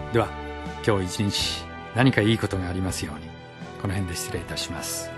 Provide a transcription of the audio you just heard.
では今日一日何かいいことがありますように。この辺で失礼いたします。